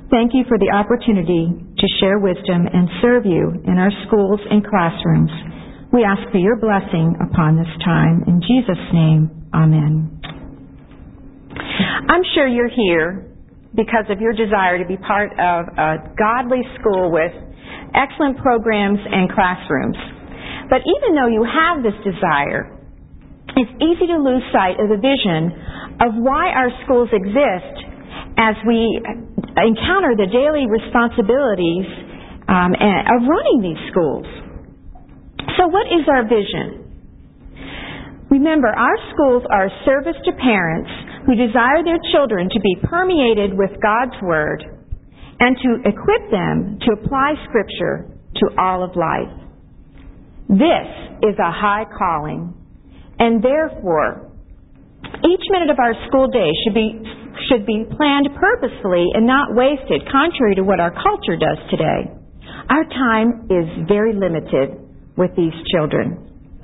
Thank you for the opportunity to share wisdom and serve you in our schools and classrooms. We ask for your blessing upon this time. In Jesus' name, amen. I'm sure you're here because of your desire to be part of a godly school with excellent programs and classrooms. But even though you have this desire, it's easy to lose sight of the vision of why our schools exist as we encounter the daily responsibilities of running these schools. So what is our vision? Remember, our schools are a service to parents who desire their children to be permeated with God's Word and to equip them to apply Scripture to all of life. This is a high calling, and therefore, each minute of our school day should be planned purposefully and not wasted, contrary to what our culture does today. Our time is very limited with these children.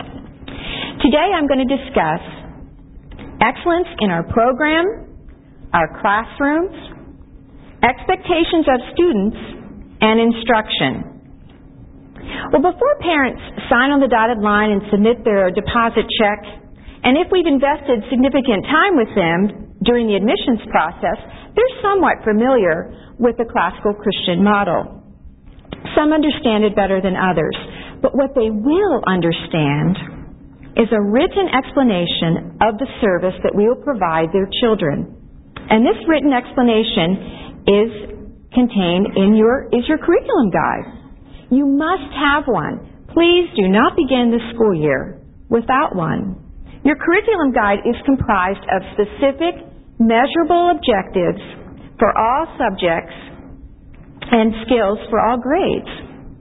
Today I'm going to discuss excellence in our program, our classrooms, expectations of students, and instruction. Well, before parents sign on the dotted line and submit their deposit check, and if we've invested significant time with them during the admissions process, they're somewhat familiar with the classical Christian model. Some understand it better than others, but what they will understand is a written explanation of the service that we will provide their children. And this written explanation is contained in your curriculum guide. You must have one. Please do not begin the school year without one. Your curriculum guide is comprised of specific, measurable objectives for all subjects and skills for all grades.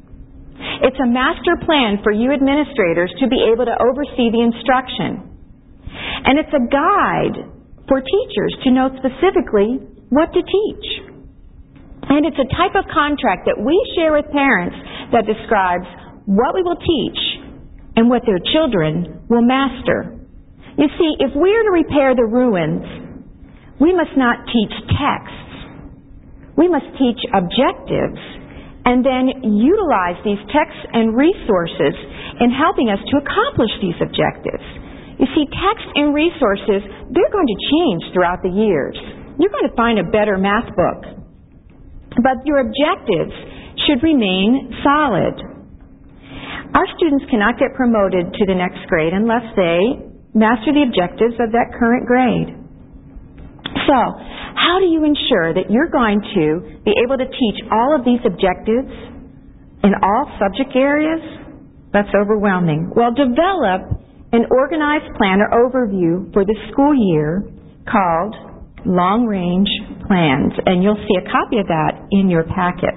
It's a master plan for you administrators to be able to oversee the instruction. And it's a guide for teachers to know specifically what to teach. And it's a type of contract that we share with parents that describes what we will teach and what their children will master. You see, if we are to repair the ruins, we must not teach texts. We must teach objectives and then utilize these texts and resources in helping us to accomplish these objectives. You see, texts and resources, they're going to change throughout the years. You're going to find a better math book. But your objectives should remain solid. Our students cannot get promoted to the next grade unless they master the objectives of that current grade. So, how do you ensure that you're going to be able to teach all of these objectives in all subject areas? That's overwhelming. Well, develop an organized plan or overview for the school year called long-range plans, and you'll see a copy of that in your packet.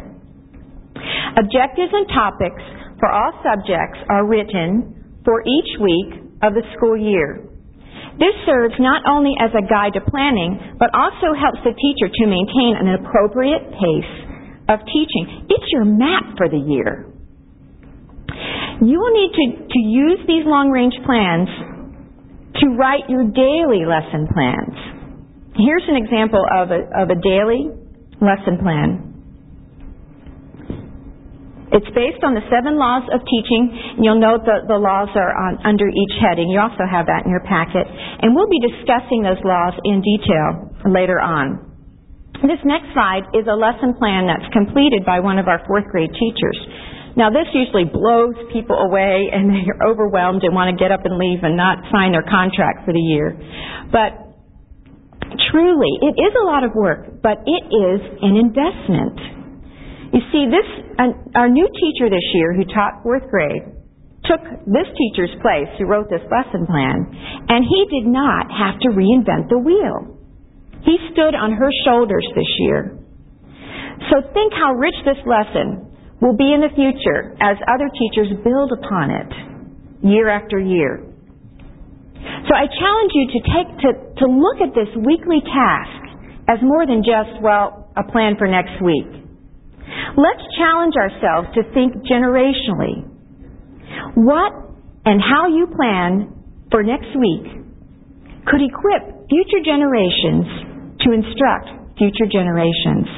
Objectives and topics for all subjects are written for each week of the school year. This serves not only as a guide to planning, but also helps the teacher to maintain an appropriate pace of teaching. It's your map for the year. You will need to use these long-range plans to write your daily lesson plans. Here's an example of a daily lesson plan. It's based on the 7 laws of teaching. You'll note that the laws are under each heading. You also have that in your packet. And we'll be discussing those laws in detail later on. This next slide is a lesson plan that's completed by one of our 4th grade teachers. Now, this usually blows people away, and they're overwhelmed and want to get up and leave and not sign their contract for the year. But truly, it is a lot of work, but it is an investment. You see, our new teacher this year who taught 4th grade took this teacher's place who wrote this lesson plan, and he did not have to reinvent the wheel. He stood on her shoulders this year. So think how rich this lesson will be in the future as other teachers build upon it year after year. So I challenge you to look at this weekly task as more than just, a plan for next week. Let's challenge ourselves to think generationally. What and how you plan for next week could equip future generations to instruct future generations.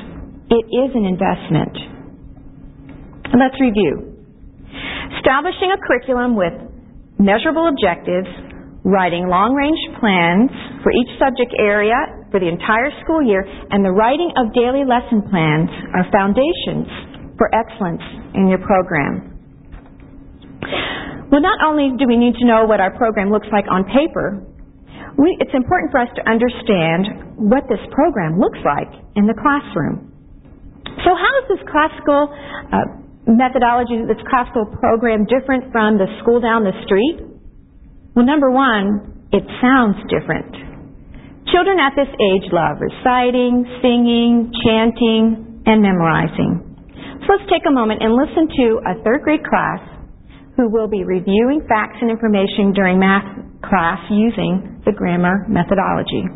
It is an investment. Let's review. Establishing a curriculum with measurable objectives, writing long-range plans for each subject area for the entire school year, and the writing of daily lesson plans are foundations for excellence in your program. Well, not only do we need to know what our program looks like on paper, it's important for us to understand what this program looks like in the classroom. So how is this classical methodology, this classical program, different from the school down the street? Well, number one, it sounds different. Children at this age love reciting, singing, chanting, and memorizing. So let's take a moment and listen to a third grade class who will be reviewing facts and information during math class using the grammar methodology.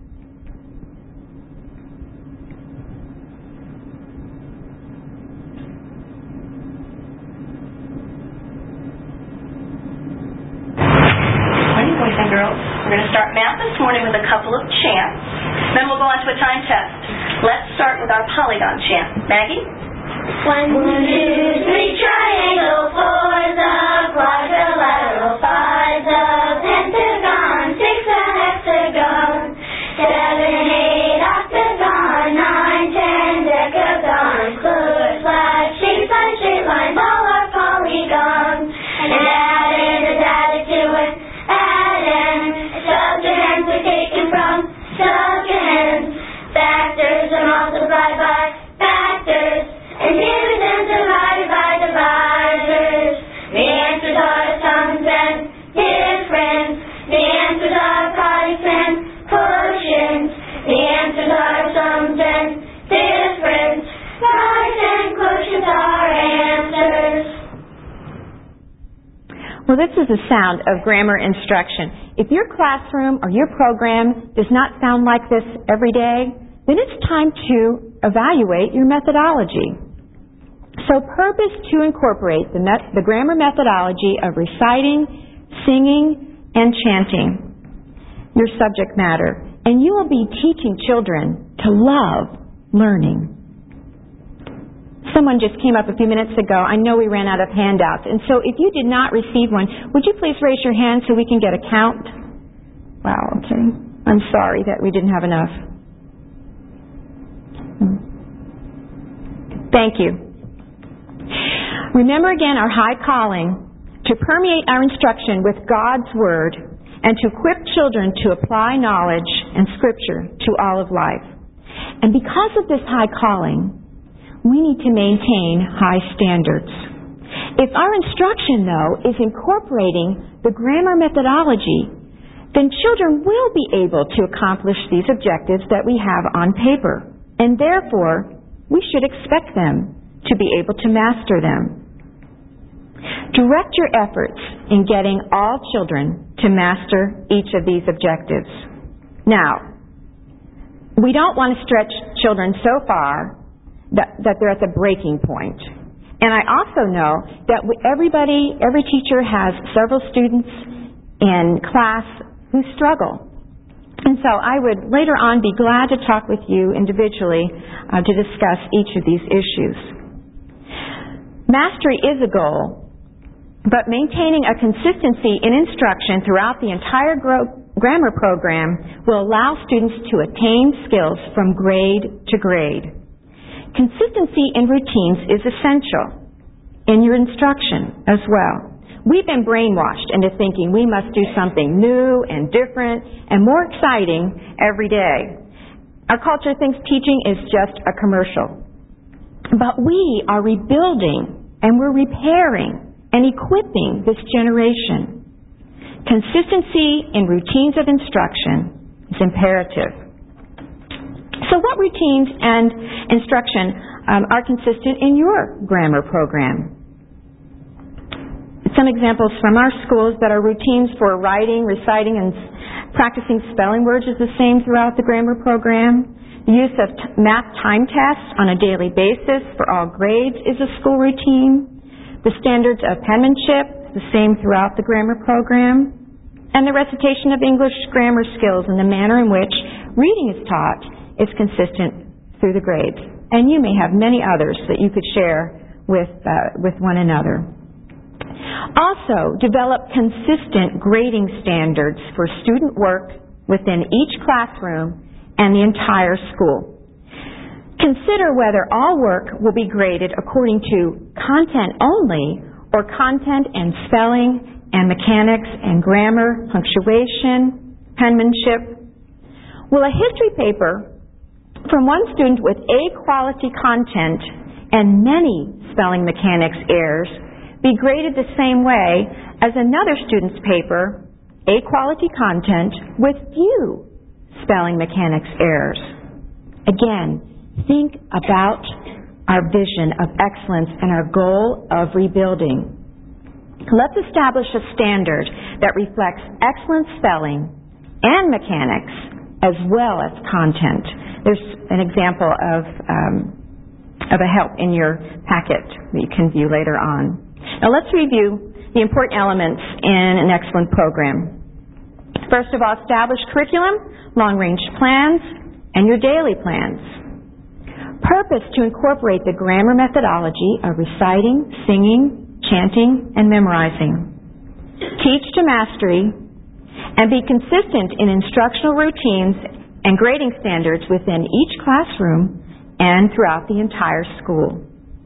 Boys and girls, we're going to start math this morning with a couple of chants. Then we'll go on to a time test. Let's start with our polygon chant. Maggie? 1, 2, 3, triangle, 4 the quadrilateral, 5 the pentagon, 6 the hexagon, 7, 8 octagon, 9, 10 decagon, square, slash, shapes on straight lines, all are polygons, and add in is added to it. Subtrahends are taken from subtrahends. Factors are multiplied by factors, and dividends divided by divisors. The answers are sums and difference. The answers are products and quotients. The answers are sums and difference. Products and quotients are answers. Well, this is the sound of grammar instruction. If your classroom or your program does not sound like this every day, then it's time to evaluate your methodology. So purpose to incorporate the grammar methodology of reciting, singing, and chanting, your subject matter. And you will be teaching children to love learning. Someone just came up a few minutes ago. I know we ran out of handouts. And so if you did not receive one, would you please raise your hand so we can get a count? Wow, okay. I'm sorry that we didn't have enough. Thank you. Remember again our high calling to permeate our instruction with God's Word and to equip children to apply knowledge and Scripture to all of life. And because of this high calling, we need to maintain high standards. If our instruction, though, is incorporating the grammar methodology, then children will be able to accomplish these objectives that we have on paper. And therefore, we should expect them to be able to master them. Direct your efforts in getting all children to master each of these objectives. Now, we don't want to stretch children so far that they're at the breaking point. And I also know that every teacher has several students in class who struggle. And so I would later on be glad to talk with you individually to discuss each of these issues. Mastery is a goal, but maintaining a consistency in instruction throughout the entire grammar program will allow students to attain skills from grade to grade. Consistency in routines is essential in your instruction as well. We've been brainwashed into thinking we must do something new and different and more exciting every day. Our culture thinks teaching is just a commercial. But we are rebuilding and we're repairing and equipping this generation. Consistency in routines of instruction is imperative. So what routines and instruction are consistent in your grammar program? Some examples from our schools that are routines for writing, reciting, and practicing spelling words is the same throughout the grammar program. The use of math time tests on a daily basis for all grades is a school routine. The standards of penmanship is the same throughout the grammar program. And the recitation of English grammar skills and the manner in which reading is taught is consistent through the grades. and you may have many others that you could share with one another. Also, develop consistent grading standards for student work within each classroom and the entire school. Consider whether all work will be graded according to content only or content and spelling and mechanics and grammar, punctuation, penmanship. Will a history paper from one student with A quality content and many spelling mechanics errors be graded the same way as another student's paper, A quality content, with few spelling mechanics errors? Again, think about our vision of excellence and our goal of rebuilding. Let's establish a standard that reflects excellent spelling and mechanics as well as content. There's an example of a help in your packet that you can view later on. Now let's review the important elements in an excellent program. First of all, establish curriculum, long-range plans, and your daily plans. Purpose to incorporate the grammar methodology of reciting, singing, chanting, and memorizing. Teach to mastery, and be consistent in instructional routines and grading standards within each classroom and throughout the entire school.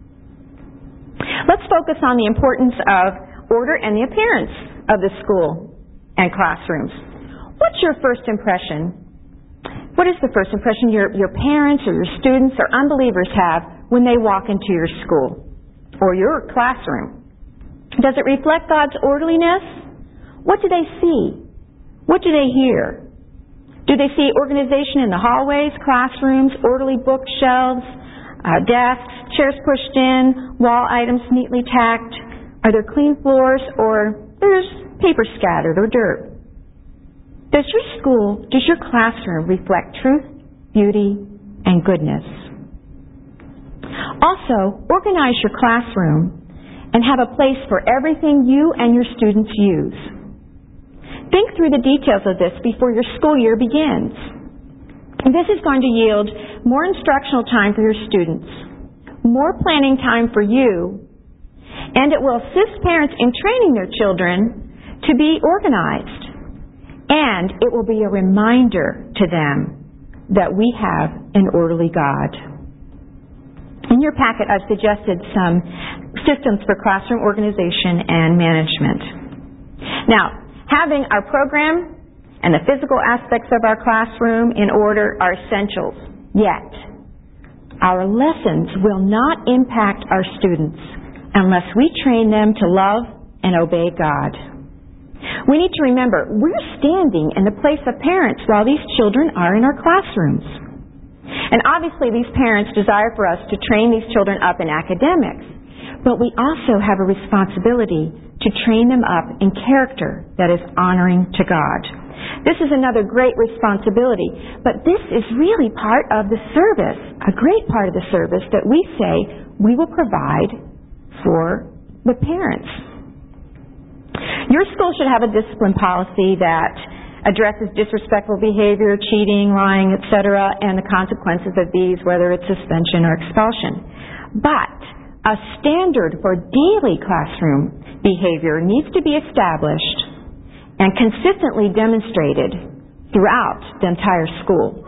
Let's focus on the importance of order and the appearance of the school and classrooms. What's your first impression? What is the first impression your parents or your students or unbelievers have when they walk into your school or your classroom? Does it reflect God's orderliness? What do they see? What do they hear? Do they see organization in the hallways, classrooms, orderly bookshelves, desks, chairs pushed in, wall items neatly tacked? Are there clean floors or there's paper scattered or dirt? Does your school, does your classroom reflect truth, beauty, and goodness? Also, organize your classroom and have a place for everything you and your students use. Think through the details of this before your school year begins. This is going to yield more instructional time for your students, more planning time for you, and it will assist parents in training their children to be organized. And it will be a reminder to them that we have an orderly God. In your packet, I've suggested some systems for classroom organization and management. Now, having our program and the physical aspects of our classroom in order are essentials. Yet, our lessons will not impact our students unless we train them to love and obey God. We need to remember, we're standing in the place of parents while these children are in our classrooms. And obviously these parents desire for us to train these children up in academics, but we also have a responsibility to train them up in character that is honoring to God. This is another great responsibility, but this is really part of the service, a great part of the service that we say we will provide for the parents. Your school should have a discipline policy that addresses disrespectful behavior, cheating, lying, etc., and the consequences of these, whether it's suspension or expulsion. But a standard for daily classroom behavior needs to be established and consistently demonstrated throughout the entire school.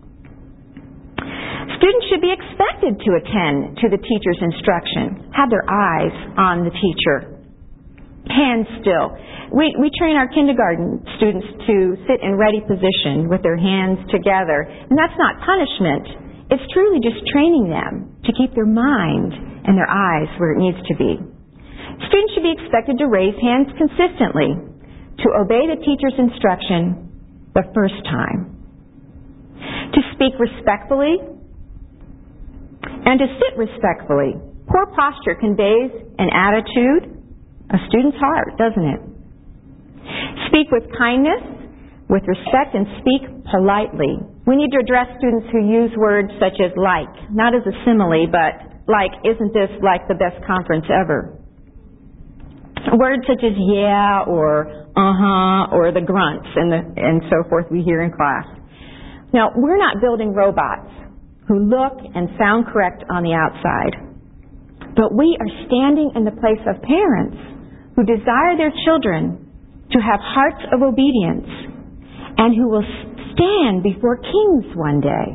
Students should be expected to attend to the teacher's instruction, have their eyes on the teacher. Hands still. We train our kindergarten students to sit in ready position with their hands together. And that's not punishment. It's truly just training them to keep their mind and their eyes where it needs to be. Students should be expected to raise hands consistently, to obey the teacher's instruction the first time, to speak respectfully, and to sit respectfully. Poor posture conveys an attitude, a student's heart, doesn't it? Speak with kindness, with respect, and speak politely. We need to address students who use words such as like, not as a simile, but like, isn't this like the best conference ever? Words such as yeah, or uh-huh, or the grunts and so forth we hear in class. Now, we're not building robots. who look and sound correct on the outside. But we are standing in the place of parents who desire their children to have hearts of obedience and who will stand before kings one day.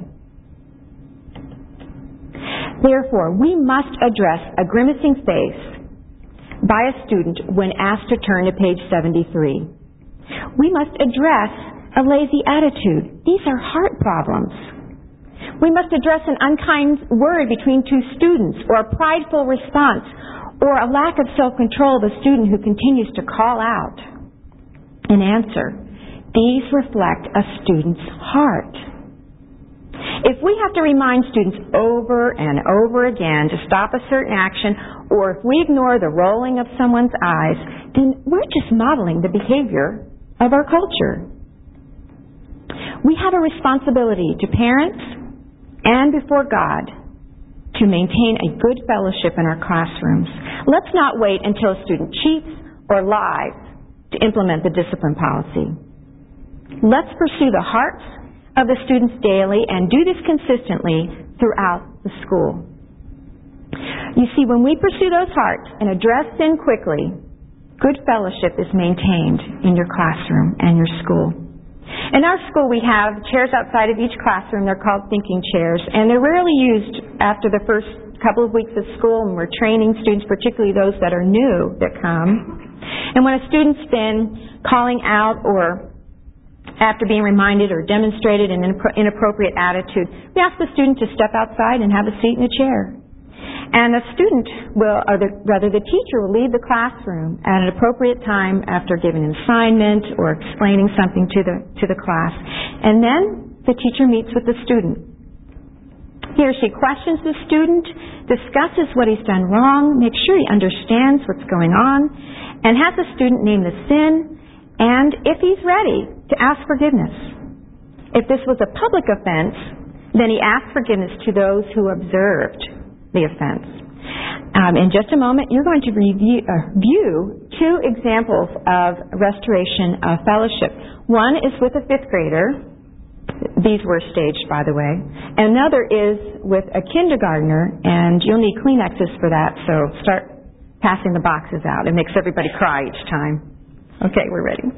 Therefore, we must address a grimacing face by a student when asked to turn to page 73. We must address a lazy attitude. These are heart problems. We must address an unkind word between two students, or a prideful response, or a lack of self-control of a student who continues to call out an answer. These reflect a student's heart. If we have to remind students over and over again to stop a certain action, or if we ignore the rolling of someone's eyes, then we're just modeling the behavior of our culture. We have a responsibility to parents and before God to maintain a good fellowship in our classrooms. Let's not wait until a student cheats or lies to implement the discipline policy. Let's pursue the hearts of the students daily and do this consistently throughout the school. You see, when we pursue those hearts and address sin quickly, good fellowship is maintained in your classroom and your school. In our school, we have chairs outside of each classroom. They're called thinking chairs, and they're rarely used after the first couple of weeks of school when we're training students, particularly those that are new that come. And when a student's been calling out or after being reminded or demonstrated an inappropriate attitude, we ask the student to step outside and have a seat in a chair. And the student the teacher will leave the classroom at an appropriate time after giving an assignment or explaining something to the class. And then the teacher meets with the student. He or she questions the student, discusses what he's done wrong, makes sure he understands what's going on, and has the student name the sin, and if he's ready, to ask forgiveness. If this was a public offense, then he asks forgiveness to those who observed the offense. In just a moment, you're going to view two examples of restoration of fellowship. One is with a fifth grader. These were staged, by the way. Another is with a kindergartner, and you'll need Kleenexes for that, so start passing the boxes out. It makes everybody cry each time. Okay, we're ready.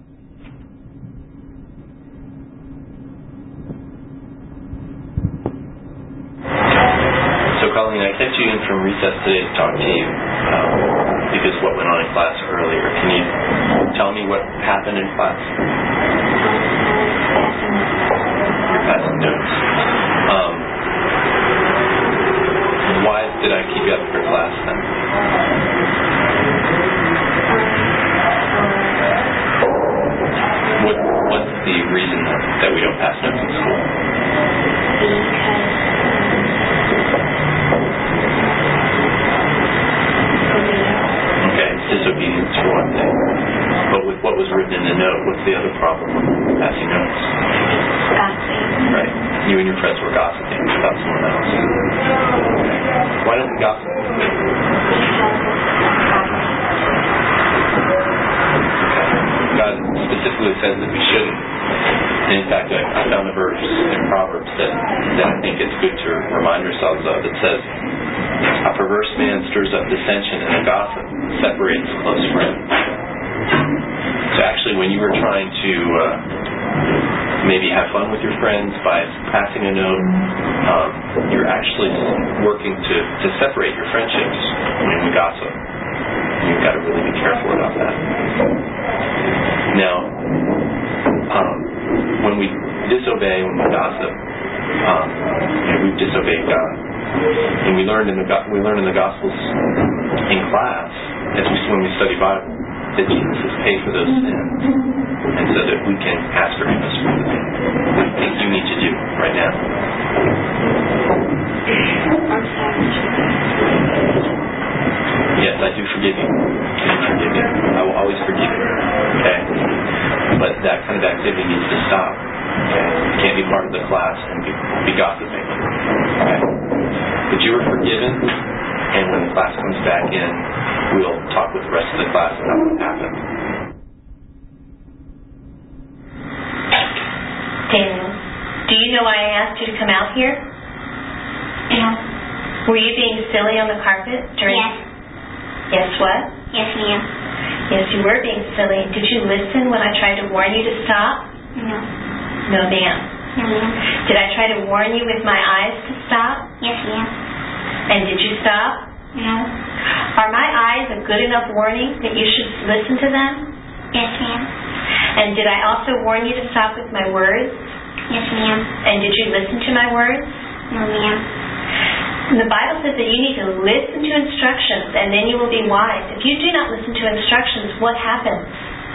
So, Colleen, I sent you in from recess today to talk to you because what went on in class earlier. Can you tell me what happened in class? You're passing notes. Why did I keep you up for class then? What's the reason that we don't pass notes in school? Okay, disobedience for one thing. But with what was written in the note, what's the other problem with passing notes? Gossiping. Right. You and your friends were gossiping about someone else. Why don't we gossip? God specifically says that we shouldn't. And in fact, I found a verse in Proverbs that I think it's good to remind ourselves of. It says, a perverse man stirs up dissension, and a gossip separates close friends. So actually, when you were trying to maybe have fun with your friends by passing a note, you're actually working to separate your friendships when we gossip. You've got to really be careful about that. Now, when we disobey, when we gossip, we've disobeyed God. And we learned in the Gospels in class, when we study Bible, that Jesus has paid for those sins, and so that we can ask forgiveness for them. What do you think you need to do right now? I'm sorry. Yes, I do forgive you. I forgive you. I will always forgive you. Okay? But that kind of activity needs to stop. Okay? You can't be part of the class and be gossiping. Okay? But you were forgiven, and when the class comes back in, we'll talk with the rest of the class about what happened. Daniel, do you know why I asked you to come out here? Were you being silly on the carpet during... Yes. Yes, what? Yes, ma'am. Yes, you were being silly. Did you listen when I tried to warn you to stop? No. No, ma'am. No, ma'am. Did I try to warn you with my eyes to stop? Yes, ma'am. And did you stop? No. Are my eyes a good enough warning that you should listen to them? Yes, ma'am. And did I also warn you to stop with my words? Yes, ma'am. And did you listen to my words? No, ma'am. The Bible says that you need to listen to instructions and then you will be wise. If you do not listen to instructions, what happens?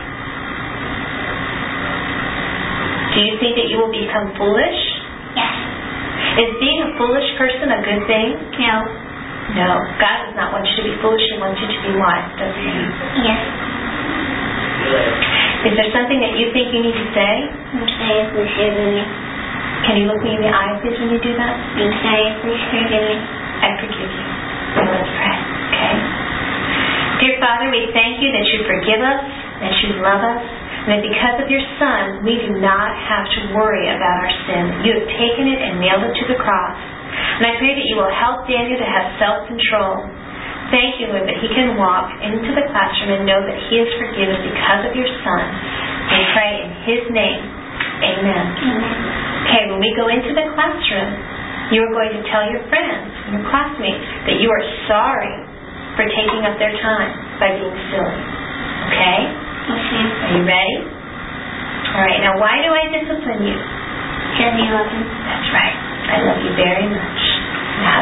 Do you think that you will become foolish? Yes. Is being a foolish person a good thing? No. No. God does not want you to be foolish. He wants you to be wise, doesn't He? Yes. Is there something that you think you need to say? I'm sorry, please forgive me. Can you look me in the eyes, please, when you do that? I'm sorry, please forgive me. I forgive you. Now let's pray, okay? Dear Father, we thank you that you forgive us, that you love us, and that because of your Son, we do not have to worry about our sin. You have taken it and nailed it to the cross. And I pray that you will help Daniel to have self-control. Thank you, Lord, that he can walk into the classroom and know that he is forgiven because of your Son. We pray in his name. Amen. Amen. Okay, when we go into the classroom, you are going to tell your friends and your classmates that you are sorry for taking up their time by being silly. Okay? Okay. Are you ready? All right, now why do I discipline you? Because you love me. That's right. I love you very much. Now,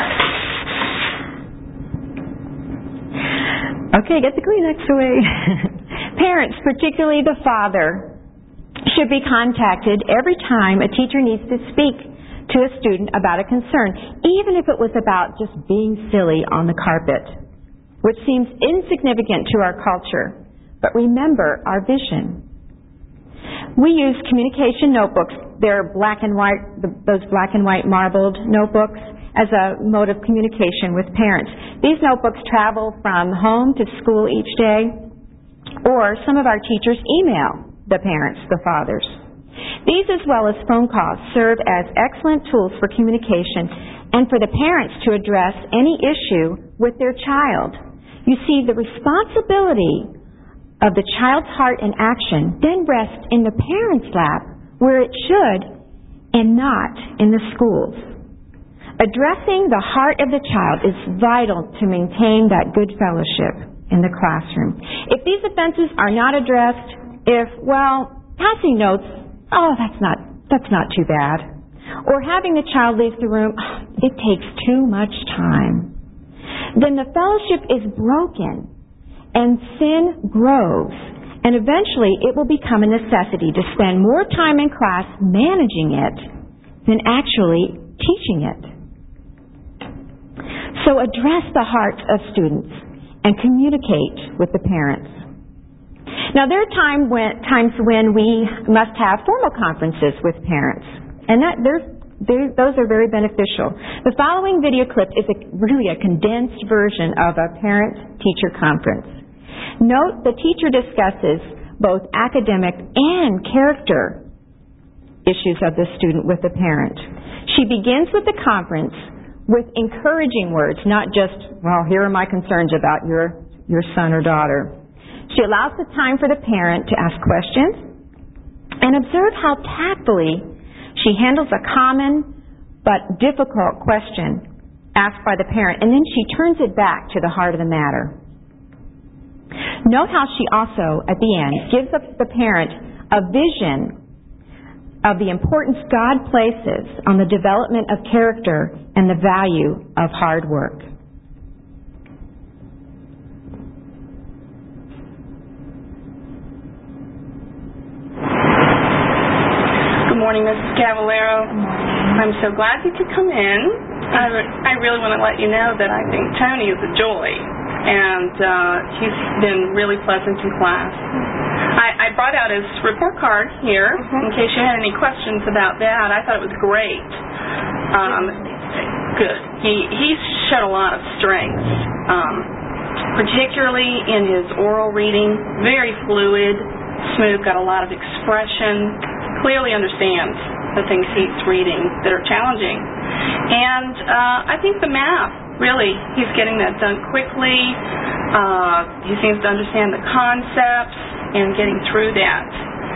Okay, get the Kleenex away. Parents, particularly the father, should be contacted every time a teacher needs to speak to a student about a concern, even if it was about just being silly on the carpet, which seems insignificant to our culture. But remember our vision. We use communication notebooks. They're black and white, those black and white marbled notebooks, as a mode of communication with parents. These notebooks travel from home to school each day, or some of our teachers email the parents, the fathers. These, as well as phone calls, serve as excellent tools for communication and for the parents to address any issue with their child. You see, the responsibility of the child's heart and action then rests in the parent's lap, where it should, and not in the schools. Addressing the heart of the child is vital to maintain that good fellowship in the classroom. If these offenses are not addressed, passing notes, that's not too bad. Or having the child leave the room, it takes too much time. Then the fellowship is broken and sin grows, and eventually it will become a necessity to spend more time in class managing it than actually teaching it. So address the hearts of students and communicate with the parents. Now, there are times when we must have formal conferences with parents, and those are very beneficial. The following video clip is really a condensed version of a parent-teacher conference. Note the teacher discusses both academic and character issues of the student with the parent. She begins with the conference with encouraging words, not just, here are my concerns about your son or daughter. She allows the time for the parent to ask questions and observe how tactfully she handles a common but difficult question asked by the parent, and then she turns it back to the heart of the matter. Note how she also, at the end, gives the parent a vision of the importance God places on the development of character and the value of hard work. Good morning, Mrs. Cavallero. I'm so glad you could come in. I really want to let you know that I think Tony is a joy, and he's been really pleasant in class. I brought out his report card here in case you had any questions about that. I thought it was great. Good. He's shown a lot of strengths, particularly in his oral reading. Very fluid, smooth, got a lot of expression, clearly understands the things he's reading that are challenging. And I think the math really, he's getting that done quickly. He seems to understand the concepts and getting through that.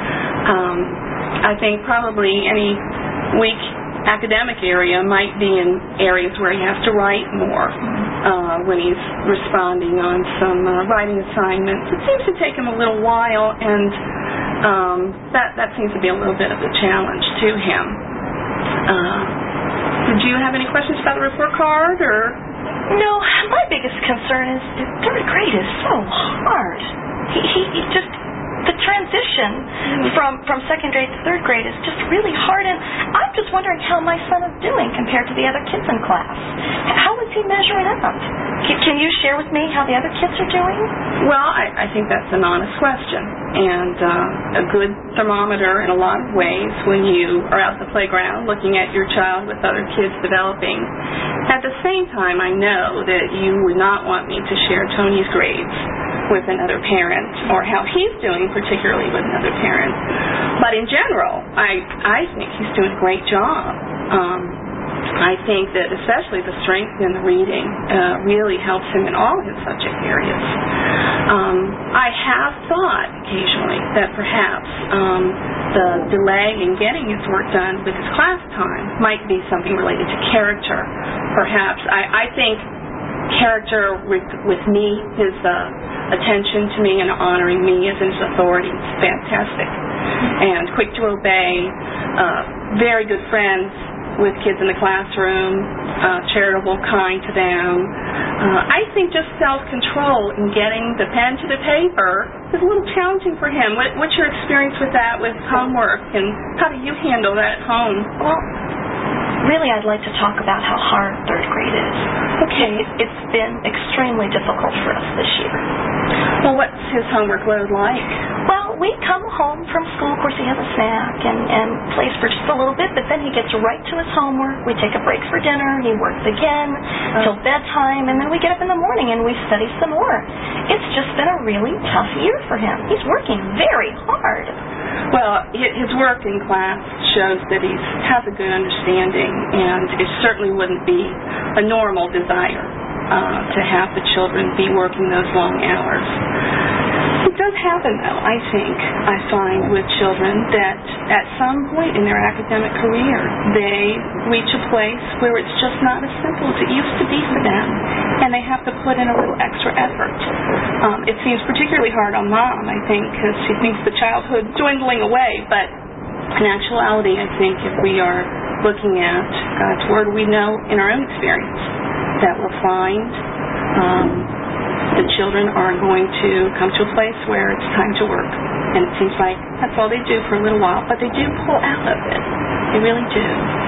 I think probably any weak academic area might be in areas where he has to write more when he's responding on some writing assignments. It seems to take him a little while, and that seems to be a little bit of a challenge to him. Did you have any questions about the report card, or? No, my biggest concern is third grade is so hard. He just, the transition from second grade to third grade is just really hard, and I'm just wondering how my son is doing compared to the other kids in class. How is he measuring up? Can you share with me how the other kids are doing? Well, I think that's an honest question, and a good thermometer in a lot of ways when you are out at the playground looking at your child with other kids developing. At the same time, I know that you would not want me to share Tony's grades with another parent, or how he's doing particularly with another parent. But in general, I think he's doing a great job. I think that especially the strength in the reading really helps him in all his subject areas. I have thought occasionally that perhaps the delay in getting his work done with his class time might be something related to character. Perhaps. I think character with me, his attention to me and honoring me as his authority is fantastic. And quick to obey, very good friends with kids in the classroom, charitable, kind to them. I think just self-control in getting the pen to the paper is a little challenging for him. What's your experience with that, with homework, and how do you handle that at home? Well, really, I'd like to talk about how hard third grade is. Okay. It's been extremely difficult for us this year. Well, what's his homework load like? Well, we come home from school. Of course, he has a snack and plays for just a little bit, but then he gets right to his homework. We take a break for dinner. He works again till bedtime, and then we get up in the morning and we study some more. It's just been a really tough year for him. He's working very hard. Well, his work in class shows that he has a good understanding, and it certainly wouldn't be a normal desire to have the children be working those long hours. It does happen, though, I find with children that at some point in their academic career, they reach a place where it's just not as simple as it used to be for them, and they have to put in a little extra effort. It seems particularly hard on Mom, I think, because she thinks the childhood's dwindling away, but in actuality, I think if we are looking at God's Word, we know in our own experience that we'll find the children are going to come to a place where it's time to work. And it seems like that's all they do for a little while, but they do pull out of it. They really do.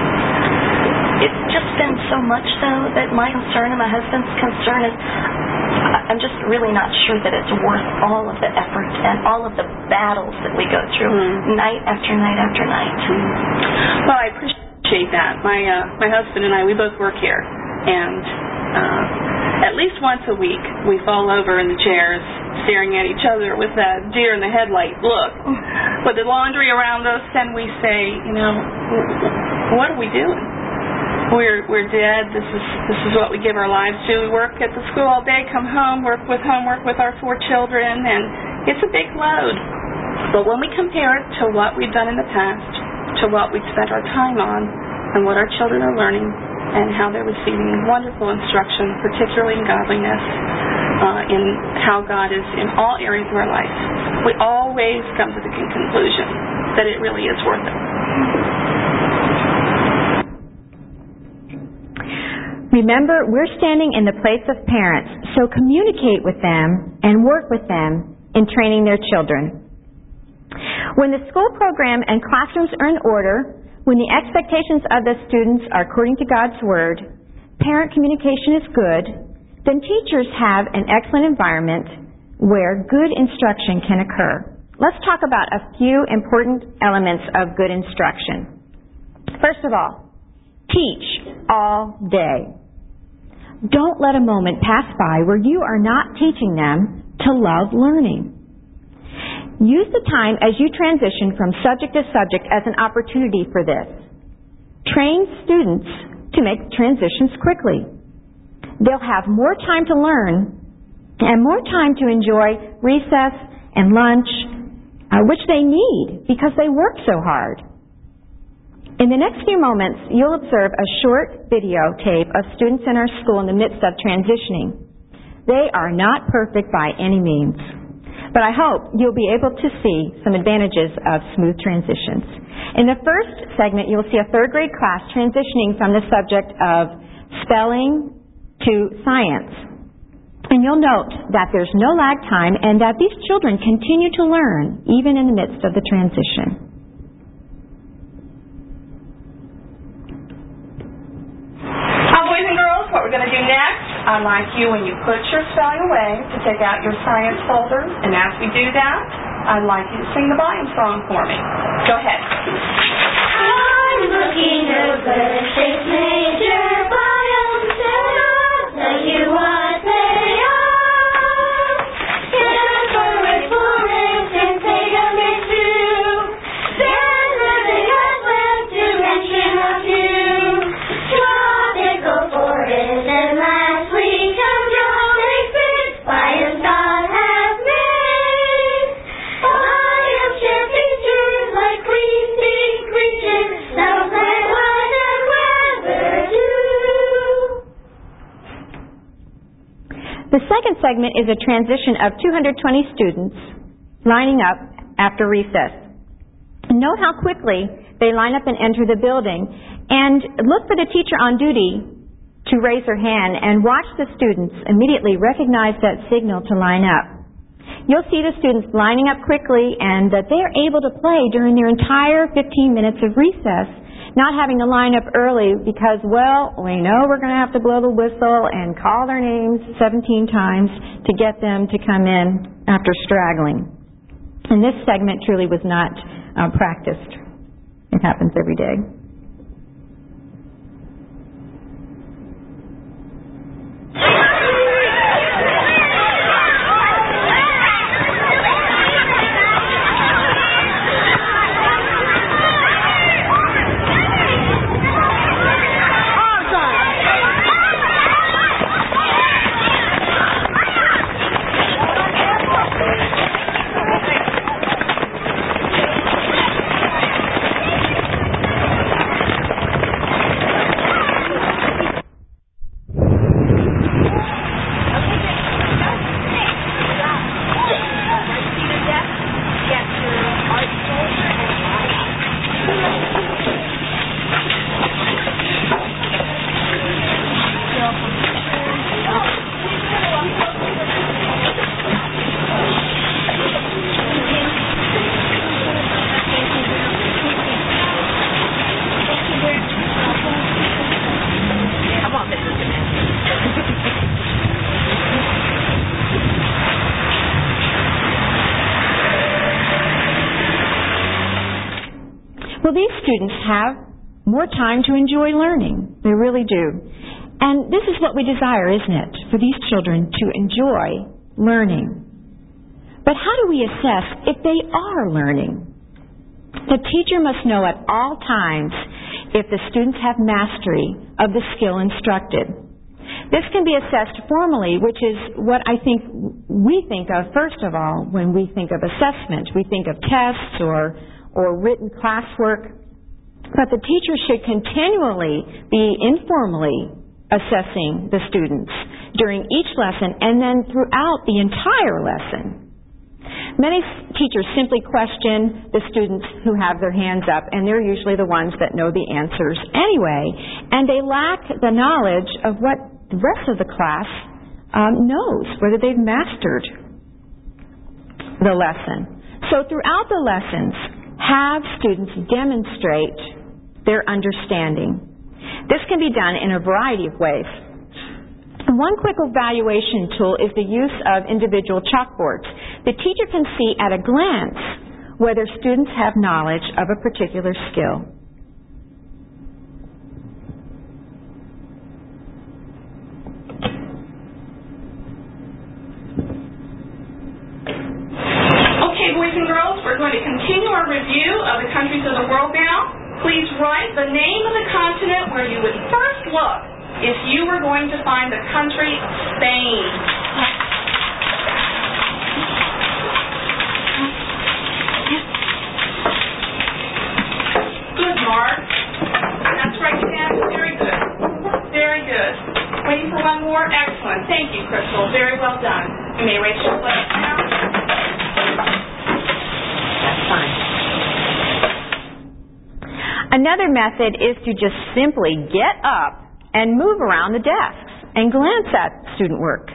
It's just been so much, though, that my concern and my husband's concern is I'm just really not sure that it's worth all of the effort and all of the battles that we go through night after night after night. Well, I appreciate that. My husband and I, we both work here, and at least once a week we fall over in the chairs staring at each other with that deer in the headlight look, with the laundry around us, and we say, what are we doing? We're dead. This is what we give our lives to. We work at the school all day, come home, work with our 4 children, and it's a big load. But when we compare it to what we've done in the past, to what we've spent our time on, and what our children are learning, and how they're receiving wonderful instruction, particularly in godliness, in how God is in all areas of our life, we always come to the conclusion that it really is worth it. Remember, we're standing in the place of parents, so communicate with them and work with them in training their children. When the school program and classrooms are in order, when the expectations of the students are according to God's Word, parent communication is good, then teachers have an excellent environment where good instruction can occur. Let's talk about a few important elements of good instruction. First of all, teach all day. Don't let a moment pass by where you are not teaching them to love learning. Use the time as you transition from subject to subject as an opportunity for this. Train students to make transitions quickly. they'll have more time to learn and more time to enjoy recess and lunch, which they need because they work so hard. In the next few moments, you'll observe a short videotape of students in our school in the midst of transitioning. They are not perfect by any means, but I hope you'll be able to see some advantages of smooth transitions. In the first segment, you'll see a third grade class transitioning from the subject of spelling to science. And you'll note that there's no lag time and that these children continue to learn even in the midst of the transition. Boys and girls, what we're going to do next, I'd like you, when you put your spelling away, to take out your science folder. And as we do that, I'd like you to sing the volume song for me. Go ahead. I'm looking over 6 major biomes, and I'll tell you what they are. Coniferous forests and Pegament too. Then there's a Atlas dimension of 2. Tropical forest, and lastly tundra space. Biomes God has made. Biomes share features like creeping creatures. Some plant life and weather too. The second segment is a transition of 220 students lining up after recess. Note how quickly they line up and enter the building, and look for the teacher on duty to raise her hand and watch the students immediately recognize that signal to line up. You'll see the students lining up quickly and that they are able to play during their entire 15 minutes of recess, not having to line up early because, well, we know we're going to have to blow the whistle and call their names 17 times to get them to come in after straggling. And this segment truly was not practiced. It happens every day. Well, these students have more time to enjoy learning. They really do. And this is what we desire, isn't it? For these children to enjoy learning. But how do we assess if they are learning? The teacher must know at all times if the students have mastery of the skill instructed. This can be assessed formally, which is what I think we think of first of all when we think of assessment. We think of tests or written classwork, but the teacher should continually be informally assessing the students during each lesson and then throughout the entire lesson. Many teachers simply question the students who have their hands up, and they're usually the ones that know the answers anyway, and they lack the knowledge of what the rest of the class knows, whether they've mastered the lesson. So throughout the lessons, have students demonstrate their understanding. This can be done in a variety of ways. One quick evaluation tool is the use of individual chalkboards. The teacher can see at a glance whether students have knowledge of a particular skill. Boys and girls, we're going to continue our review of the countries of the world now. Please write the name of the continent where you would first look if you were going to find the country of Spain. Good, Mark. That's right, Sam. Very good. Very good. Waiting for one more? Excellent. Thank you, Crystal. Very well done. You may erase your slate now. That's fine. Another method is to just simply get up and move around the desks and glance at student work.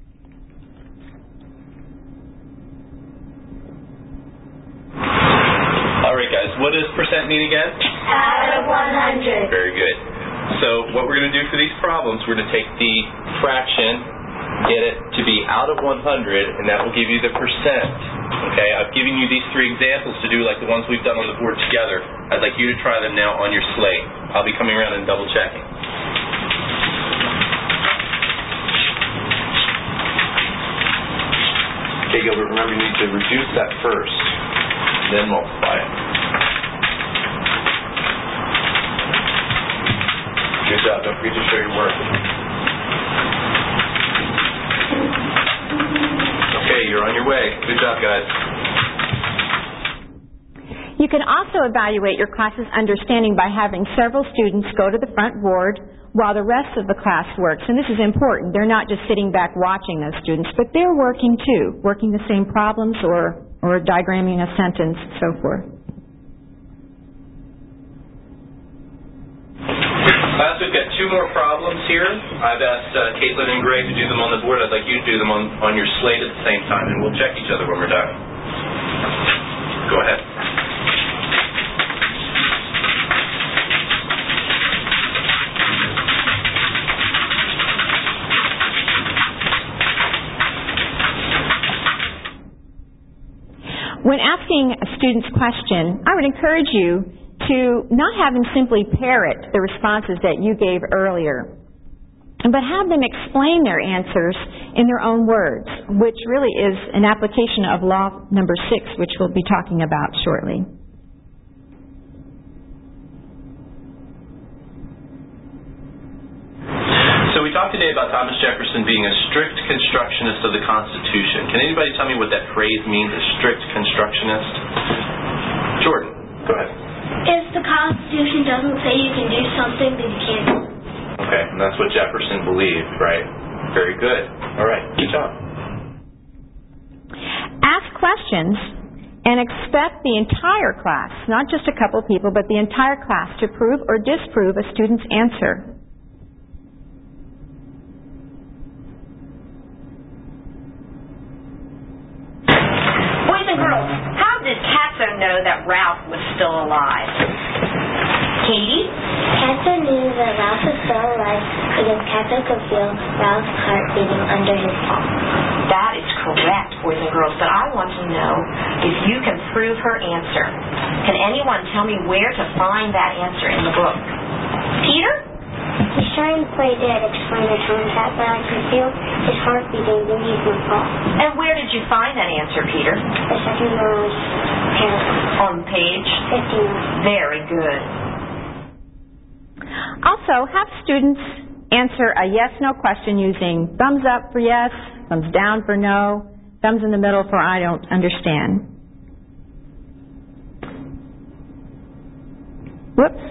All right, guys, what does percent mean again? Out of 100. Very good. So what we're going to do for these problems, we're going to take the fraction, get it to be out of 100, and that will give you the percent. Okay, I've given you these three examples to do like the ones we've done on the board together. I'd like you to try them now on your slate. I'll be coming around and double checking. Okay, Gilbert, remember you need to reduce that first, then multiply it. Good job. Don't forget to show your work. Okay, you're on your way. Good job, guys. You can also evaluate your class's understanding by having several students go to the front board while the rest of the class works. And this is important. They're not just sitting back watching those students, but they're working too, working the same problems or diagramming a sentence, so forth. Class, we've got two more problems here. I've asked Caitlin and Greg to do them on the board. I'd like you to do them on your slate at the same time, and we'll check each other when we're done. Go ahead. When asking a student's question, I would encourage you to not have them simply parrot the responses that you gave earlier, but have them explain their answers in their own words, which really is an application of law number 6, which we'll be talking about shortly. So we talked today about Thomas Jefferson being a strict constructionist of the Constitution. Can anybody tell me what that phrase means, a strict constructionist? Jordan, go ahead. If the Constitution doesn't say you can do something, then you can't. Okay, and that's what Jefferson believed, right? Very good. All right, good job. Ask questions and expect the entire class, not just a couple people, but the entire class to prove or disprove a student's answer. Boys and girls, how did Katso know that Ralph was still alive? Katie? Katso knew that Ralph was still alive because Katso could feel Ralph's heart beating under his palm. That is correct, boys and girls, but I want to know if you can prove her answer. Can anyone tell me where to find that answer in the book? Peter? He's trying to play dead, explained the concept, but I could feel his heart beating beneath my palm. And where did you find that answer, Peter? The second last paragraph. On page 59. Very good. Also, have students answer a yes-no question using thumbs up for yes, thumbs down for no, thumbs in the middle for I don't understand. Whoops.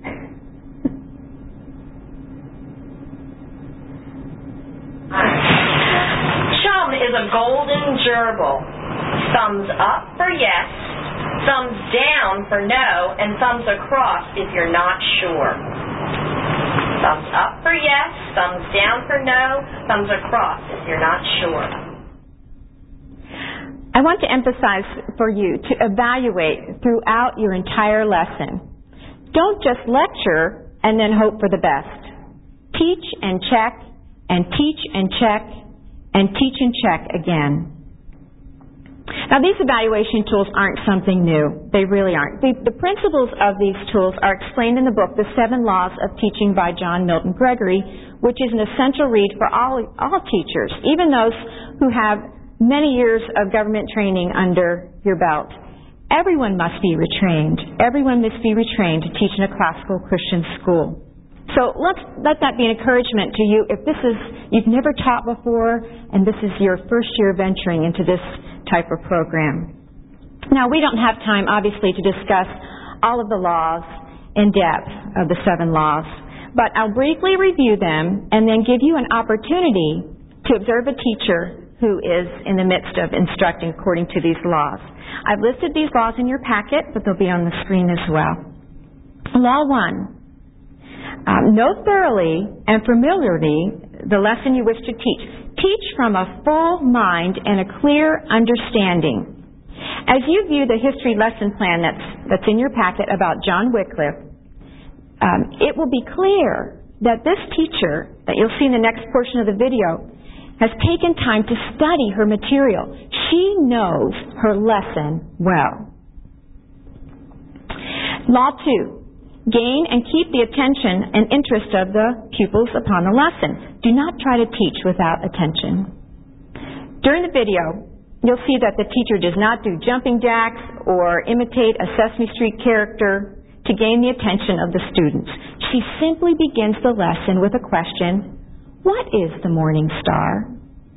Chum is a golden gerbil. Thumbs up for yes, thumbs down for no, and thumbs across if you're not sure. Thumbs up for yes, thumbs down for no, thumbs across if you're not sure. I want to emphasize for you to evaluate throughout your entire lesson. Don't just lecture and then hope for the best. Teach and check, and teach and check, and teach and check again. Now, these evaluation tools aren't something new. They really aren't. The principles of these tools are explained in the book, The 7 Laws of Teaching by John Milton Gregory, which is an essential read for all teachers, even those who have many years of government training under your belt. Everyone must be retrained. Everyone must be retrained to teach in a classical Christian school. So let that be an encouragement to you if you've never taught before and this is your first year venturing into this type of program. Now, we don't have time, obviously, to discuss all of the laws in depth of the 7 laws, but I'll briefly review them and then give you an opportunity to observe a teacher who is in the midst of instructing according to these laws. I've listed these laws in your packet, but they'll be on the screen as well. Law 1. Know thoroughly and familiarly the lesson you wish to teach. Teach from a full mind and a clear understanding. As you view the history lesson plan that's in your packet about John Wycliffe, it will be clear that this teacher, that you'll see in the next portion of the video, has taken time to study her material. She knows her lesson well. Law 2. Gain and keep the attention and interest of the pupils upon the lesson. Do not try to teach without attention. During the video, you'll see that the teacher does not do jumping jacks or imitate a Sesame Street character to gain the attention of the students. She simply begins the lesson with a question, what is the morning star?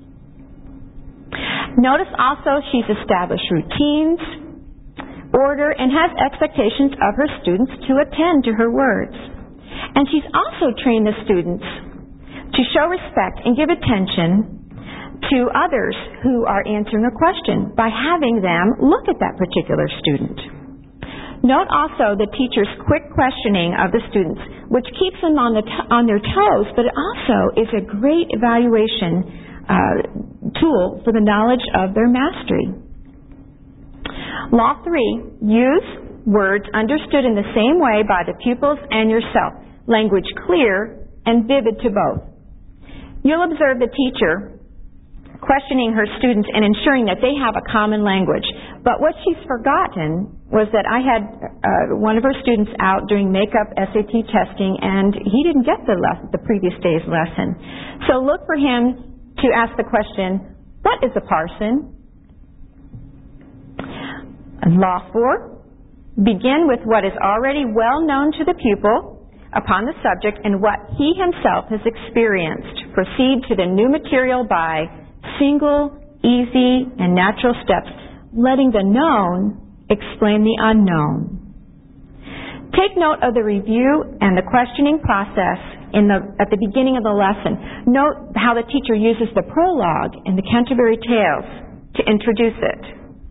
Notice also she's established routines, order, and has expectations of her students to attend to her words. And she's also trained the students to show respect and give attention to others who are answering a question by having them look at that particular student. Note also the teacher's quick questioning of the students, which keeps them on their toes, but it also is a great evaluation tool for the knowledge of their mastery. Law 3, use words understood in the same way by the pupils and yourself. Language clear and vivid to both. You'll observe the teacher questioning her students and ensuring that they have a common language. But what she's forgotten was that I had one of her students out doing makeup SAT testing, and he didn't get the previous day's lesson. So look for him to ask the question, what is a parson? And Law 4, begin with what is already well known to the pupil upon the subject and what he himself has experienced. Proceed to the new material by single, easy, and natural steps, letting the known explain the unknown. Take note of the review and the questioning process at the beginning of the lesson. Note how the teacher uses the prologue in the Canterbury Tales to introduce it.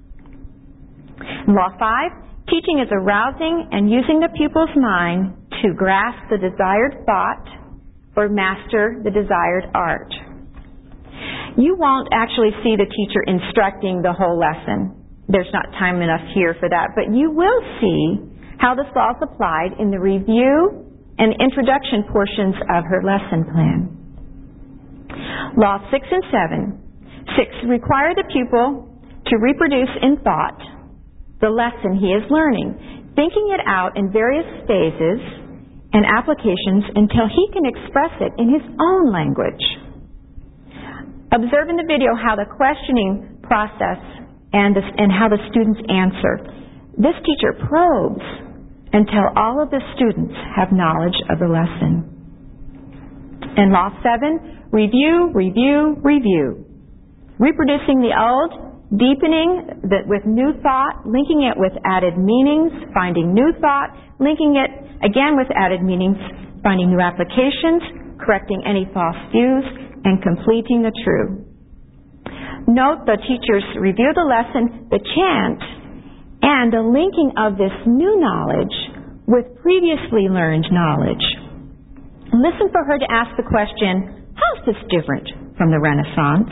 Law 5, teaching is arousing and using the pupil's mind to grasp the desired thought or master the desired art. You won't actually see the teacher instructing the whole lesson. There's not time enough here for that, but you will see how this law is applied in the review and introduction portions of her lesson plan. Law 6 and 7. 6. Require the pupil to reproduce in thought the lesson he is learning, thinking it out in various phases and applications until he can express it in his own language. Observe in the video how the questioning process and how the students answer. This teacher probes until all of the students have knowledge of the lesson. And Law 7, review, review, review. Reproducing the old, deepening with new thought, linking it with added meanings, finding new thought, linking it again with added meanings, finding new applications, correcting any false views, and completing the true. Note the teachers review the lesson, the chant, and the linking of this new knowledge with previously learned knowledge. Listen for her to ask the question, how is this different from the Renaissance?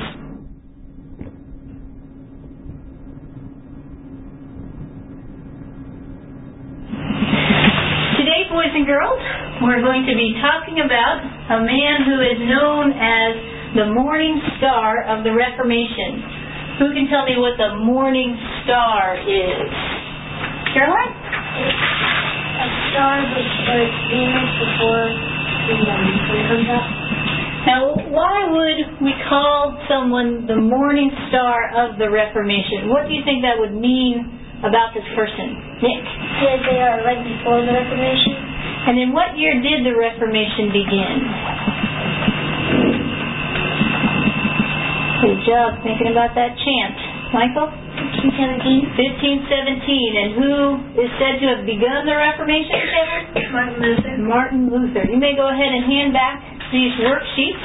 Today, boys and girls, we're going to be talking about a man who is known as the Morning Star of the Reformation. Who can tell me what the Morning Star is? Caroline? A star that beams before the sun comes up. Now, why would we call someone the Morning Star of the Reformation? What do you think that would mean about this person? Nick? Because they are right before the Reformation. And in what year did the Reformation begin? Good job thinking about that chant. Michael? 1517. 1517. And who is said to have begun the Reformation, Kevin? Martin Luther. Martin Luther. You may go ahead and hand back these worksheets.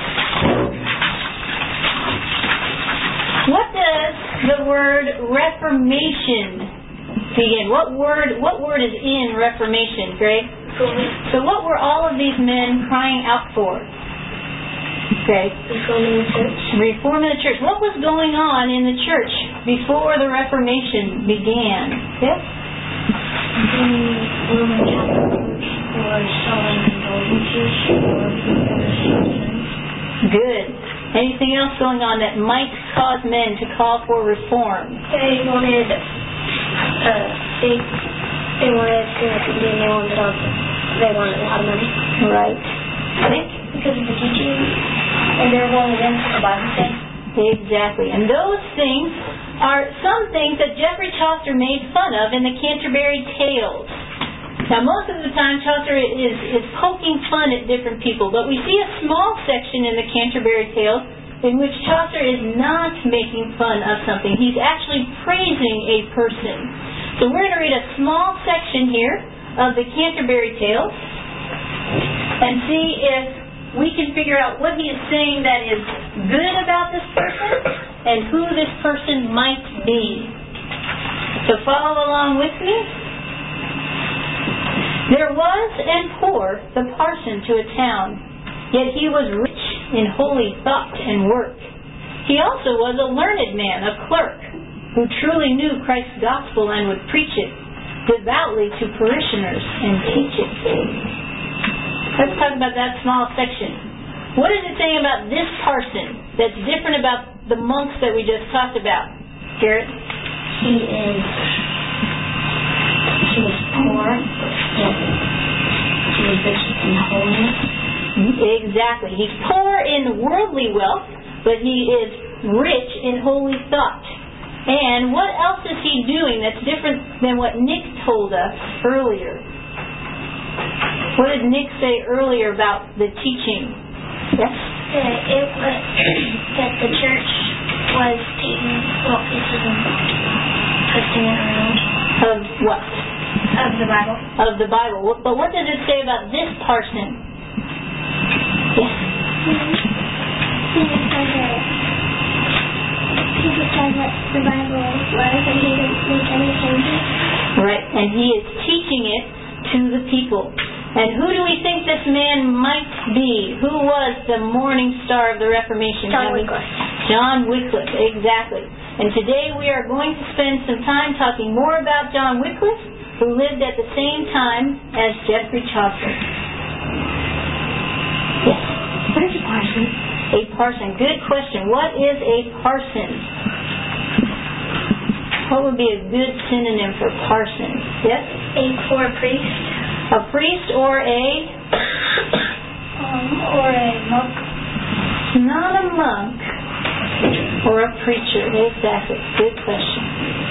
What does the word Reformation begin? What word is in Reformation, Greg? So what were all of these men crying out for? Okay. Reforming the church. Reforming the church. What was going on in the church before the Reformation began? Yes? The Roman Catholics were selling indulgences for citizens. Good. Anything else going on that might cause men to call for reform? They wanted they wanted to be a new one, they wanted a lot of money. Right. Because of the teaching, and they're going against the Bible says. Exactly. And those things are some things that Geoffrey Chaucer made fun of in the Canterbury Tales. Now, most of the time, Chaucer is poking fun at different people, but we see a small section in the Canterbury Tales in which Chaucer is not making fun of something. He's actually praising a person. So we're going to read a small section here of the Canterbury Tales and see if we can figure out what he is saying that is good about this person and who this person might be. So follow along with me. There was and poor the parson to a town, yet he was rich in holy thought and work. He also was a learned man, a clerk, who truly knew Christ's gospel and would preach it devoutly to parishioners and teach it. Let's talk about that small section. What is it saying about this parson that's different about the monks that we just talked about? Garrett? He was poor, but still he was rich in holiness. Exactly. He's poor in worldly wealth, but he is rich in holy thought. And what else is he doing that's different than what Nick told us earlier? What did Nick say earlier about the teaching? Yes? It was that the church was taking pieces and twisting it around. Of what? Of the Bible. Of the Bible. But what does it say about this parson? Yes? He just said what the Bible was and he didn't make any changes. Right, and he is teaching it to the people. And who do we think this man might be? Who was the morning star of the Reformation? John Wycliffe. John Wycliffe, exactly. And today we are going to spend some time talking more about John Wycliffe, who lived at the same time as Geoffrey Chaucer. Yes? What is a parson? A parson. Good question. What is a parson? What would be a good synonym for parson? Yes? A poor priest. A priest or a? Or a monk. Not a monk. Or a preacher. Exactly. Good question.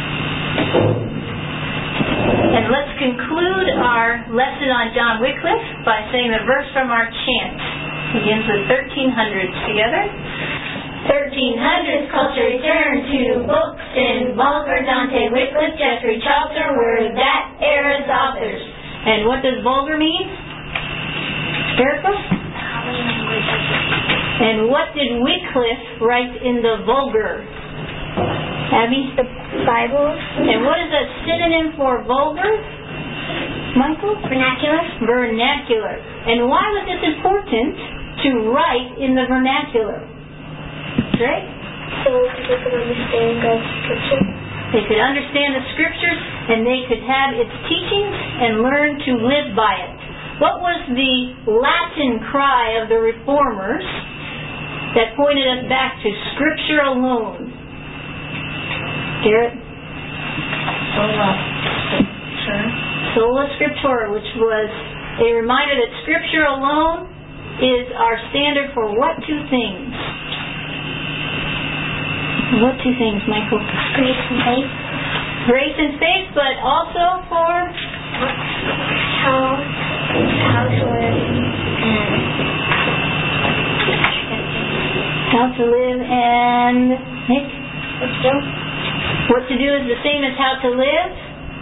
And let's conclude our lesson on John Wycliffe by saying the verse from our chant. Begins with 1300s together. 1300s culture returned to books in vulgar Dante, Wycliffe, Geoffrey Chaucer were that era's authors. And what does vulgar mean? Erica? And what did Wycliffe write in the vulgar? Abby? The Bible. And what is a synonym for vulgar? Michael? Vernacular. Vernacular. And why was this important to write in the vernacular? Right? So people could understand God's scripture. They could understand the scriptures and they could have its teachings and learn to live by it. What was the Latin cry of the reformers that pointed us back to scripture alone? Garrett? Sola Scriptura, which was a reminder that scripture alone is our standard for what two things? What two things, Michael? Grace and faith. Grace and faith, but also for? How how to live How to live and Nick? what to do. What to do is the same as how to live.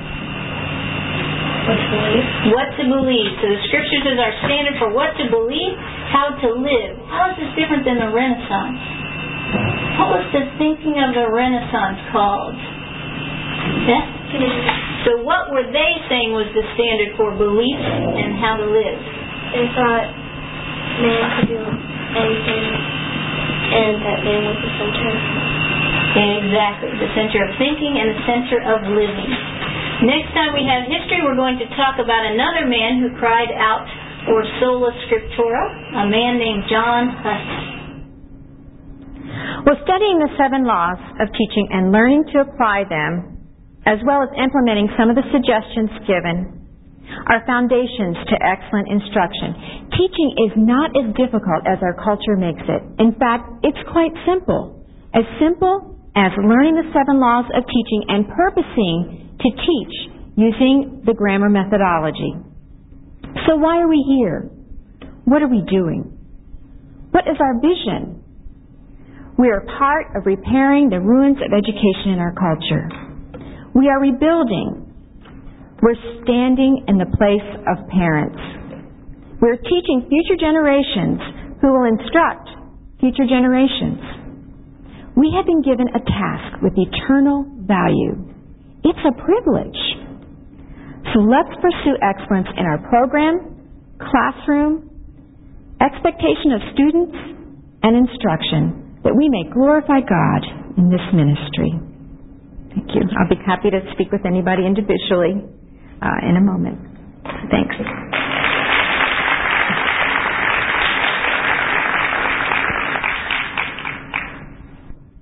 What to believe. What to believe. So the Scriptures is our standard for what to believe, how to live. How is this different than the Renaissance? What was the thinking of the Renaissance called? Yeah? So what were they saying was the standard for belief and how to live? They thought man could do anything, and that man was the center. Exactly. The center of thinking and the center of living. Next time we have history, we're going to talk about another man who cried out for sola scriptura, a man named John Huss. Well, studying the 7 laws of teaching and learning to apply them, as well as implementing some of the suggestions given, are foundations to excellent instruction. Teaching is not as difficult as our culture makes it. In fact, it's quite simple. As simple as learning the 7 laws of teaching and purposing to teach using the grammar methodology. So why are we here? What are we doing? What is our vision? We are part of repairing the ruins of education in our culture. We are rebuilding. We're standing in the place of parents. We're teaching future generations who will instruct future generations. We have been given a task with eternal value. It's a privilege. So let's pursue excellence in our program, classroom, expectation of students, and instruction, that we may glorify God in this ministry. Thank you. I'll be happy to speak with anybody individually in a moment. Thanks.